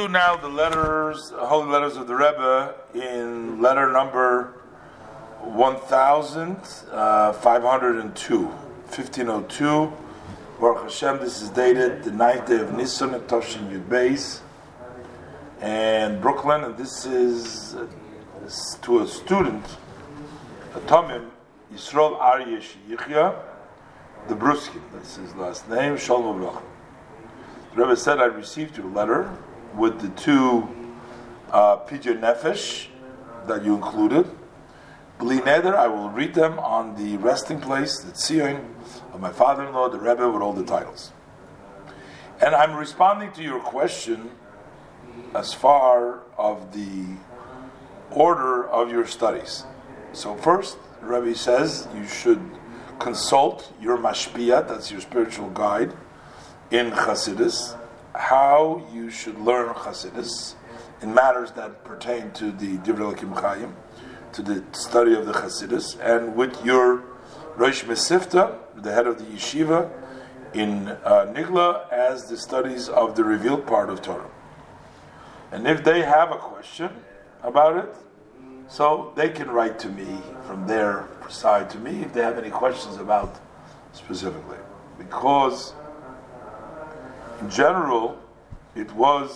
do now the letters, holy letters of the Rebbe in letter number 1502, 1502. Baruch Hashem, this is dated the 9th day of Nisan at Toshin Yud Beis and Brooklyn, and this is to a student, a Tomim, Yisrael Aryeh Yichya, the Bruskin, that's his last name, Shalom Uvracha. The Rebbe said, I received your letter with the two Pidyon Nefesh that you included. Bli Neder, I will read them on the resting place, the Tzion of my father-in-law, the Rebbe, with all the titles. And I'm responding to your question as far of the order of your studies. So first, the Rebbe says you should consult your mashpia, that's your spiritual guide, in Chassidus, how you should learn Chassidus in matters that pertain to the Divrei Elokim Chaim, to the study of the Chassidus, and with your Rosh Mesivta, the head of the yeshiva in Nigla, as the studies of the revealed part of Torah. And if they have a question about it, so they can write to me from their side to me if they have any questions about specifically. Because in general, the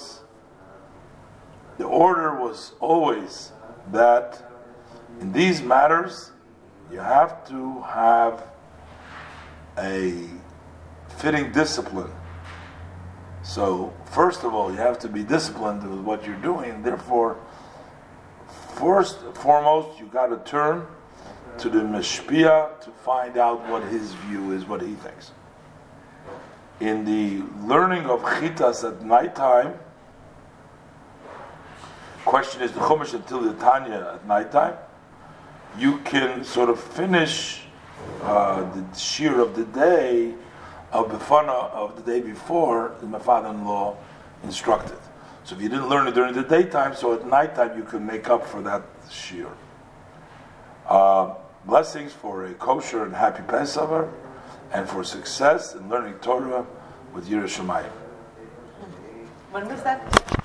order was always that in these matters, you have to have a fitting discipline. So, first of all, you have to be disciplined with what you're doing, and therefore, first and foremost, you got to turn to the Meshpia to find out what his view is, what he thinks. In the learning of Chitas at nighttime, question is the Chumash until the Tanya at nighttime, you can sort of finish the shir of the day of the Befana of the day before, as my father-in-law instructed. So if you didn't learn it during the daytime, so at nighttime you can make up for that shir. Blessings for a kosher and happy Passover, and for success in learning Torah with Yiras Shamayim. When was that?